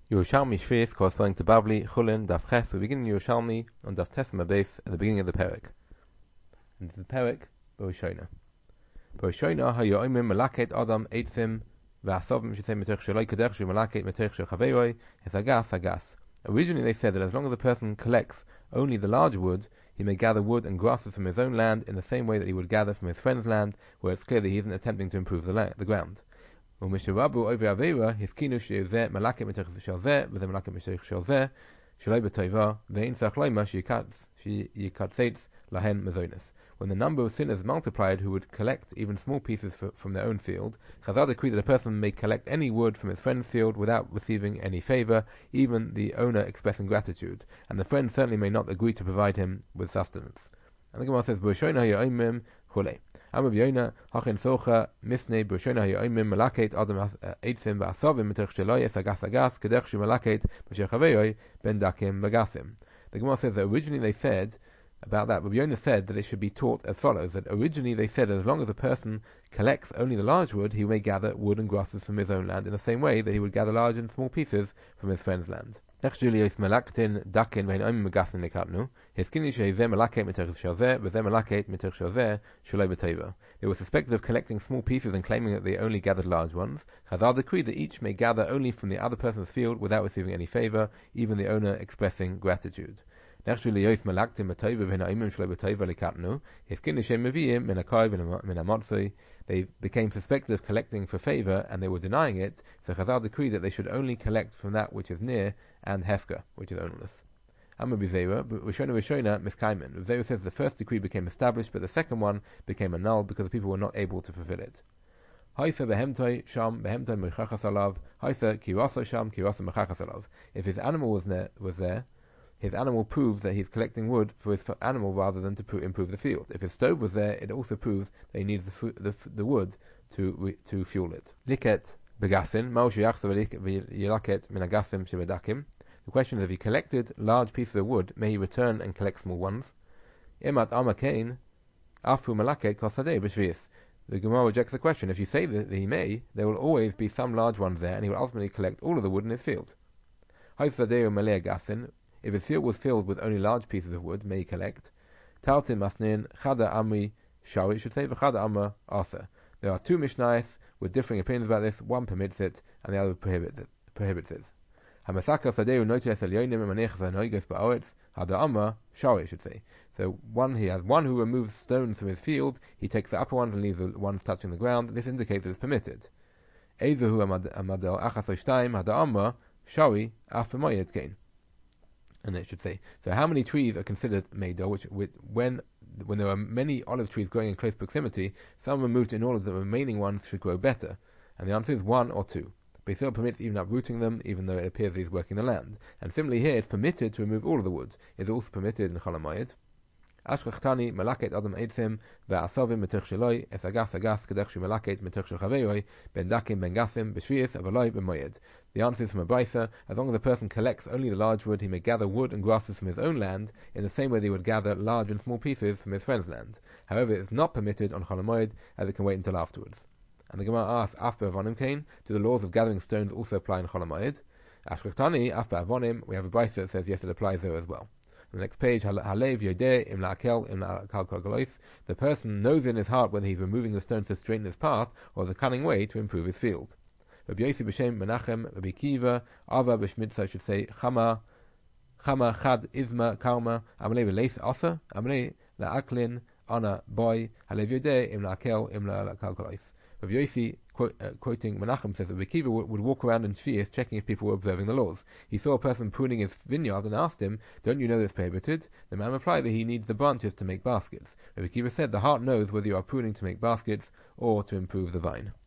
Yerushalmi Shvius corresponding to Bavli, Chulin, Daf Ches, we begin Yerushalmi on Daf Tesma base at the beginning of the Perek. And the Perek, Berushoina. Berushoina, hayoimim malaket Adam eitzim, v'asovim should say metech sheloi kadech shu malaket metech shel chaveiroi, es agas. Originally they said that as long as a person collects only the large wood, he may gather wood and grasses from his own land in the same way that he would gather from his friend's land, where it's clear that he isn't attempting to improve the ground. ומשרבו over Avera, הסכינו שזה מלאקת מתוך של זה, וזה מלאקת מתוך של זה, שלא בטובה, ואין צריך לומר שיקצץ להן מזונס. When the number of sinners multiplied who would collect even small pieces from their own field, Chazal decreed that a person may collect any wood from his friend's field without receiving any favor, even the owner expressing gratitude, and the friend certainly may not agree to provide him with sustenance. And the Gemara says, "B'Rishona hayoimim chulei." Amar b'Yona hachin socha misnei b'Rishona hayoimim malaket adam eitzim v'asavim mitech sheloy es agas kedech shu malaket b'sher chaveiroi ben dakim b'gasim. The Gemara says that originally they said about that, Rabbi Yonah said that it should be taught as follows: that originally they said that as long as a person collects only the large wood, he may gather wood and grasses from his own land in the same way that he would gather large and small pieces from his friend's land. It was suspected of collecting small pieces and claiming that they only gathered large ones. Chazal decreed that each may gather only from the other person's field without receiving any favor, even the owner expressing gratitude. They became suspected of collecting for favor, and they were denying it, so Chazal decreed that they should only collect from that which is near, and hefka, which is ownerless. Amar b'Zeira, Rishona miskaimen. B'Zeira says the first decree became established, but the second one became annulled because the people were not able to fulfill it. Haisa behemtoi sham behemtoi mechachas alav. Haisa kirasa sham kirasa mechachas alav. If his animal was there, his animal proves that he's collecting wood for his animal rather than to improve the field. If his stove was there, it also proves that he needs the wood to fuel it. Liket begasin ma'u sheyachzav v'yilaket min agasim shebedakim. The question is, if he collected large pieces of wood, may he return and collect small ones? Imat amakain afu malaket kosadei b'shvius. The Gemara rejects the question. If you say that he may, there will always be some large ones there, and he will ultimately collect all of the wood in his field. Haisadeu malei agasin. If his field was filled with only large pieces of wood, may he collect. Taltim masnin chada amri shari should say v'chada amra asa. There are two Mishnayos with differing opinions about this. One permits it, and the other prohibits it. Hamasaka sadeu notes elyonim emanech v'anoiges ba'oretz hada amra shari should say. So he has one who removes stones from his field. He takes the upper ones and leaves the ones touching the ground. This indicates that it's permitted. Ezehu amadel achas oishtaim hada amra shari afamoyed kain. And it should say, so how many trees are considered meidor, when there are many olive trees growing in close proximity, some are removed in order that the remaining ones should grow better? And the answer is 1 or 2. But still permits even uprooting them, even though it appears that he's working the land. And similarly here, it's permitted to remove all of the wood. It's also permitted in Cholamayid. Ashkachtani malaket adam eitzim ve'asavim metech sheloi es agas kedech shu malaket metech shel chaveiroi ben dakim ben gasim b'shvius avaloi b'moyed. The answer is from a brisa: as long as a person collects only the large wood, he may gather wood and grasses from his own land in the same way that he would gather large and small pieces from his friend's land. However, it is not permitted on Cholamayid, as it can wait until afterwards. And the Gemara asks, after avonim kain, do the laws of gathering stones also apply in Cholamayid? Ashkachtani after avonim, we have a brisa that says yes, it applies there as well. The next page, Halev Yodeh im la'akel im la'akal kol galois. The person knows in his heart whether he's removing the stones to straighten his path or as a cunning way to improve his field. Rabbi Yossi b'Shem Menachem, Rabbi Kiva, Ava b'Shmitza should say Chama Chad Izma Karma Amalei B'Leis Asa Amalei la'aklin Ana Boy Halev Yodeh im la'akel im la'akal galois. Rabbi Yossi quoting Menachem says that Rabbi Kiva would walk around in Shvius checking if people were observing the laws. He saw a person pruning his vineyard and asked him, "Don't you know this prohibited?" The man replied that he needs the branches to make baskets. Rabbi Kiva said, "The heart knows whether you are pruning to make baskets or to improve the vine."